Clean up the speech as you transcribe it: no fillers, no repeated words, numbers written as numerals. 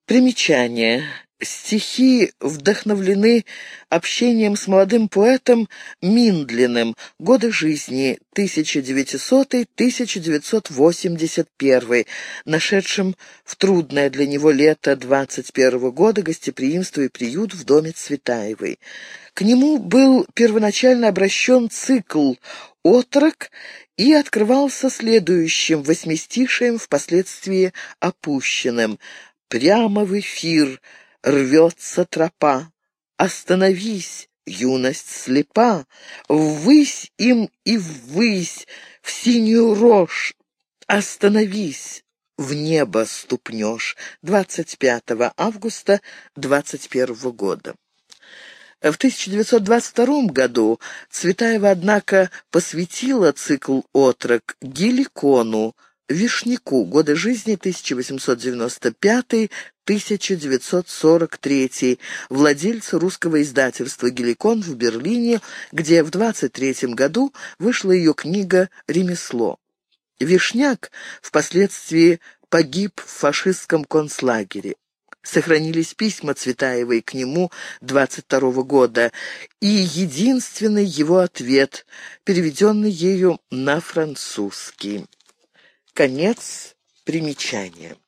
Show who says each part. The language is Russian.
Speaker 1: Примечание. Стихи вдохновлены общением с молодым поэтом Миндлиным, годы жизни 1900-1981, нашедшим в трудное для него лето 21 года гостеприимство и приют в доме Цветаевой. К нему был первоначально обращен цикл «Отрок» и открывался следующим восьмистишием, впоследствии опущенным: «Прямо в эфир рвется тропа, остановись, юность слепа, ввысь им и ввысь, в синюю рожь, остановись, в небо ступнешь». 25 августа 21 года. В 1922 году Цветаева, однако, посвятила цикл «Отрок» Геликону, Вишняку, годы жизни 1895-1943, владельцу русского издательства «Геликон» в Берлине, где в 1923 году вышла ее книга «Ремесло». Вишняк впоследствии погиб в фашистском концлагере. Сохранились письма Цветаевой к нему 22 года и единственный его ответ, переведенный ею на французский. Конец примечания.